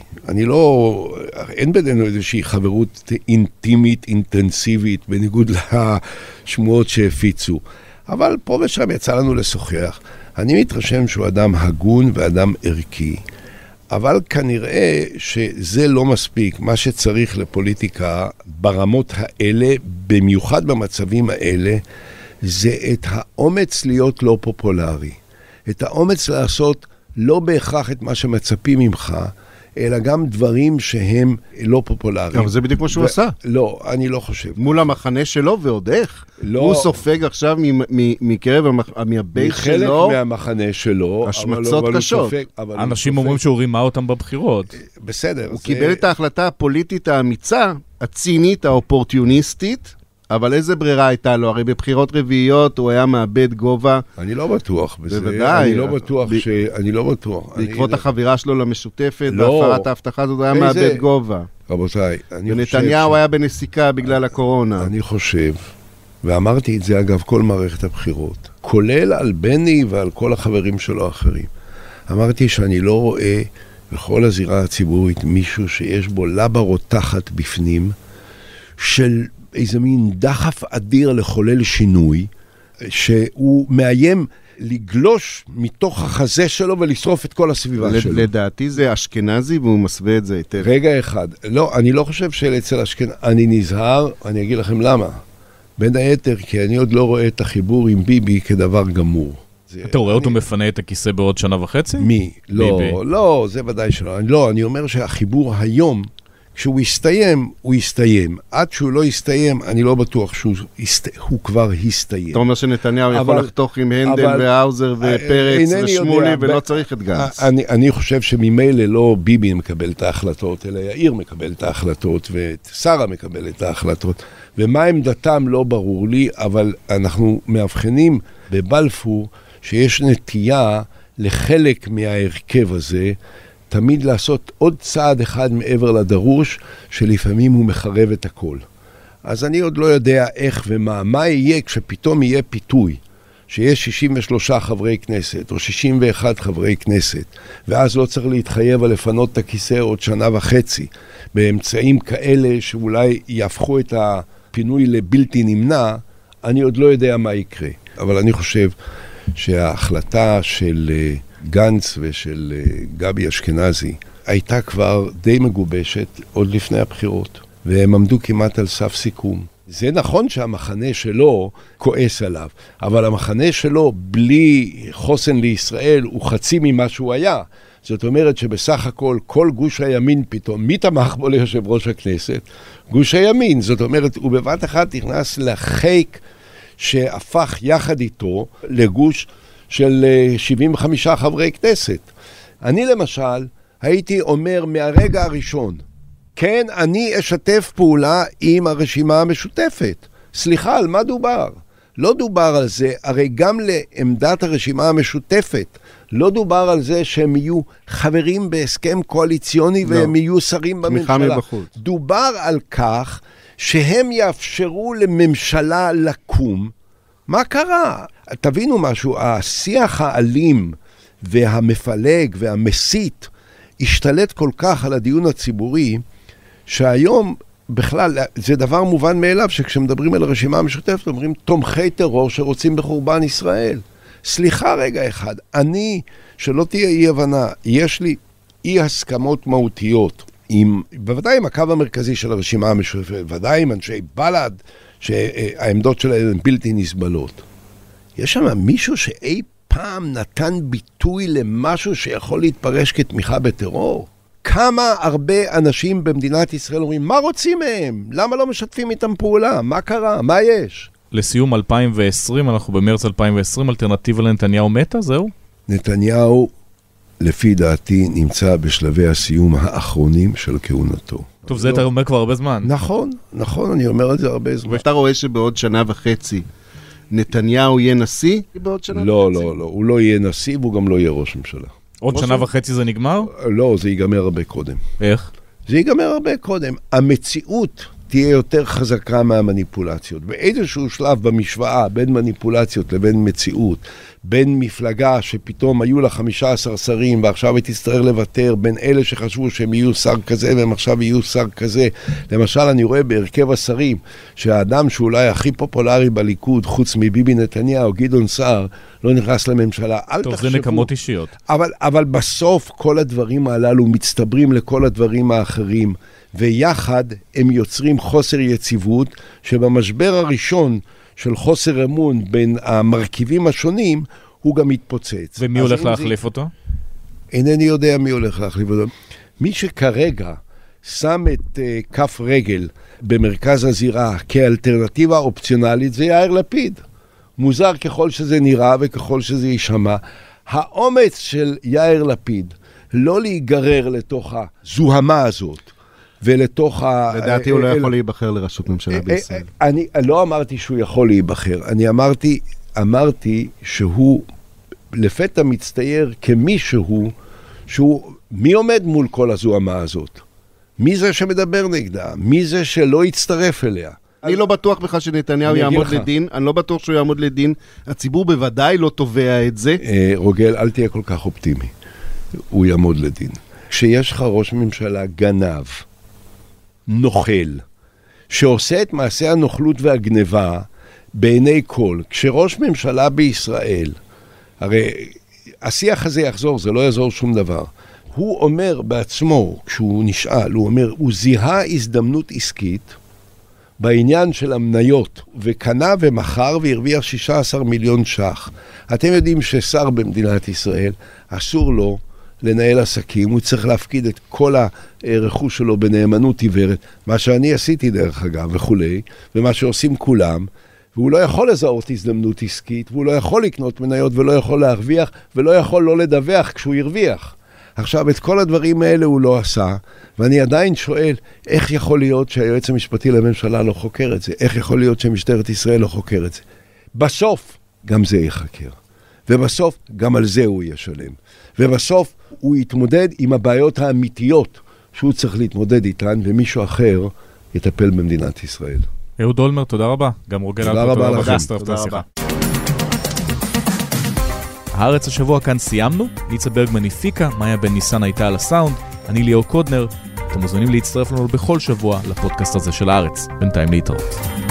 אין בינינו איזושהי חברות אינטימית, אינטנסיבית, בניגוד לשמועות שהפיצו. אבל פה ושם יצא לנו לשוחח. אני מתרשם שהוא אדם הגון ואדם ערכי. אבל כנראה שזה לא מספיק. מה שצריך לפוליטיקה ברמות האלה, במיוחד במצבים האלה, זה את האומץ להיות לא פופולרי. את האומץ לעשות לא בהכרח את מה שמצפים ממך, אלא גם דברים שהם לא פופולריים. אבל זה בדיוק מה שהוא עשה. לא, אני לא חושב. מול המחנה שלו ועוד איך. לא. הוא סופג עכשיו מקרב מהבייס שלו. מחלק מהמחנה שלו. השמצות קשות. אנשים אומרים שהוא רימה אותם בבחירות. בסדר. הוא קיבל את ההחלטה הפוליטית האמיצה, הצינית, האופורטיוניסטית, אבל איזה ברירה הייתה לו? הרי בבחירות רביעיות הוא היה מאבד גובה. אני לא בטוח בזה. בוודאי. אני לא בטוח. בעקבות החבירה שלו למשותפת, והפרת ההבטחה הזאת, הוא היה מאבד גובה. רבותיי, ונתניהו היה בנסיקה בגלל הקורונה. אני חושב, ואמרתי את זה אגב כל מערכת הבחירות, כולל על בני ועל כל החברים שלו האחרים. אמרתי שאני לא רואה בכל הזירה הציבורית מישהו שיש בו לבה רותחת בפנים, של איזה מין דחף אדיר לחולל שינוי, שהוא מאיים לגלוש מתוך החזה שלו ולשרוף את כל הסביבה שלו. לדעתי זה אשכנזי והוא מסווה את זה היטב. רגע אחד. לא, אני לא חושב שאצל אשכנזי. אני נזהר, אני אגיד לכם למה. בין היתר, כי אני עוד לא רואה את החיבור עם ביבי כדבר גמור. אתה רואה אותו מפנה את הכיסא בעוד שנה וחצי? מי? לא, זה ודאי שלא. לא, אני אומר שהחיבור היום, כשהוא יסתיים, הוא יסתיים. עד שהוא לא יסתיים, אני לא בטוח שהוא כבר יסתיים. אתה אומר שנתניהו יכול לחתוך עם הנדל והאוזר ופרץ ושמולי ולא צריך את גנץ. אני חושב שממילא לא ביבי מקבל את ההחלטות, אלא יאיר מקבל את ההחלטות ושרה מקבל את ההחלטות. ומה עמדתם לא ברור לי, אבל אנחנו מאבחנים בבלפור שיש נטייה לחלק מההרכב הזה, תמיד לעשות עוד צעד אחד מעבר לדרוש, שלפעמים הוא מחרב את הכל. אז אני עוד לא יודע איך ומה. מה יהיה כשפתאום יהיה פיתוי, שיש 63 חברי כנסת, או 61 חברי כנסת, ואז לא צריך להתחייב על לפנות את הכיסא עוד שנה וחצי, באמצעים כאלה שאולי יהפכו את הפינוי לבלתי נמנע, אני עוד לא יודע מה יקרה. אבל אני חושב שההחלטה של גנץ ושל גבי אשכנזי הייתה כבר די מגובשת עוד לפני הבחירות, והם עמדו כמעט על סף סיכום. זה נכון שהמחנה שלו כועס עליו, אבל המחנה שלו בלי חוסן לישראל הוא חצי ממה שהוא היה. זאת אומרת שבסך הכל כל גוש הימין פתאום, מי תמך בו ליושב ראש הכנסת? גוש הימין. זאת אומרת, הוא בבת אחת נכנס לחייק שהפך יחד איתו לגוש של 75 חברי כנסת. אני למשל הייתי אומר מהרגע הראשון, כן, אני אשתף פעולה עם הרשימה המשותפת. סליחה, על מה דובר? לא דובר על זה, הרי גם לעמדת הרשימה המשותפת, לא דובר על זה שהם יהיו חברים בהסכם קואליציוני והם יהיו שרים בממשלה. דובר על כך שהם יאפשרו לממשלה לקום. מה קרה? תבינו משהו, השיח האלים והמפלג והמסית השתלט כל כך על הדיון הציבורי, שהיום בכלל זה דבר מובן מאליו שכשמדברים על הרשימה המשותפת אומרים תומכי טרור שרוצים בחורבן ישראל. סליחה רגע אחד, שלא תהיה אי הבנה, יש לי אי הסכמות מהותיות בוודאי עם הקו המרכזי של הרשימה המשותפת, ודאי עם אנשי בל"ד, שהעמדות שלהם הן בלתי נסבלות. יש שם מישהו שאי פעם נתן ביטוי למשהו שיכול להתפרש כתמיכה בטרור? כמה הרבה אנשים במדינת ישראל אומרים, מה רוצים מהם? למה לא משתפים איתם פעולה? מה קרה? מה יש? לסיום 2020, אנחנו במרץ 2020, אלטרנטיבה לנתניהו מתה, זהו? נתניהו, לפי דעתי, נמצא בשלבי הסיום האחרונים של כהונתו. טוב, זה אתה אומר כבר הרבה זמן. נכון, אני אומר את זה הרבה זמן. ואתה רואה שבעוד שנה וחצי נתניהו יהיה נשיא? לא, הוא לא יהיה נשיא והוא גם לא יהיה ראש ממשלה. עוד שנה וחצי זה נגמר? לא, זה ייגמר הרבה קודם. איך? זה ייגמר הרבה קודם. המציאות תהיה יותר חזקה מהמניפולציות. באיזשהו שלב במשוואה, בין מניפולציות לבין מציאות, בין מפלגה שפתאום היו לה 15 שרים ועכשיו היא תצטרך לוותר, בין אלה שחשבו שהם יהיו שר כזה והם עכשיו יהיו שר כזה. למשל, אני רואה בהרכב השרים שהאדם שאולי הכי פופולרי בליכוד, חוץ מביבי נתניהו, גדעון סער, לא נכנס לממשלה. טוב, זה נקמות אישיות. אבל בסוף כל הדברים הללו מצטברים לכל הדברים האחרים, ויחד הם יוצרים חוסר יציבות, שבמשבר הראשון של חוסר אמון בין המרכיבים השונים, הוא גם מתפוצץ. ומי הולך להחליף אותו? אינני יודע מי הולך להחליף אותו. מי שכרגע שם את כף רגל במרכז הזירה כאלטרנטיבה אופציונלית, זה יאיר לפיד. מוזר ככל שזה נראה וככל שזה יישמע. האומץ של יאיר לפיד לא להיגרר לתוך הזוהמה הזאת, ולתוך לדעתי הוא לא יכול להיבחר לראשות ממשלה בישראל. אני לא אמרתי שהוא יכול להיבחר, אני אמרתי שהוא לפתע מצטייר כמישהו, מי עומד מול כל הזוהמה הזאת? מי זה שמדבר נגדה? מי זה שלא יצטרף אליה? אני לא בטוח בכלל שנתניהו יעמוד לדין, אני לא בטוח שהוא יעמוד לדין, הציבור בוודאי לא תובע את זה. רוגל, אל תהיה כל כך אופטימי, הוא יעמוד לדין. כשיש לך ראש ממשלה גנב, נוכל, שעושה את מעשה הנוכלות והגניבה בעיני כל, כשראש ממשלה בישראל, הרי השיח הזה יחזור, זה לא יעזור שום דבר. הוא אומר בעצמו, כשהוא נשאל, הוא אומר, הוא זיהה הזדמנות עסקית בעניין של המניות, וקנה ומחר והרוויח 16 מיליון ש"ח. אתם יודעים ששר במדינת ישראל, אסור לו לנהל עסקים, הוא צריך להפקיד את כל הרכוש שלו בנאמנות עיוורת, מה שאני עשיתי דרך אגב וכולי, ומה שעושים כולם, והוא לא יכול לזהות הזדמנות עסקית, והוא לא יכול לקנות מניות ולא יכול להרוויח, ולא יכול לא לדווח כשהוא ירוויח. עכשיו, את כל הדברים האלה הוא לא עשה, ואני עדיין שואל, איך יכול להיות שהיועץ המשפטי לממשלה לא חוקר את זה? איך יכול להיות שמשטרת ישראל לא חוקר את זה? בסוף, גם זה יחקר. ובסוף, גם על זה הוא ישלם. ובסוף, הוא יתמודד עם הבעיות האמיתיות שהוא צריך להתמודד איתן, ומישהו אחר יטפל במדינת ישראל. אהוד אולמרט, תודה רבה. גם רוגל אלפר, תודה רבה לכם. תודה רבה. הארץ השבוע כאן סיימנו. ניצה ברגמן הפיקה, מאיה בן ניסן הייתה על הסאונד, אני ליאור קודנר. אתם מוזמנים להצטרף לנו בכל שבוע לפודקאסט הזה של הארץ. בינתיים להתראות.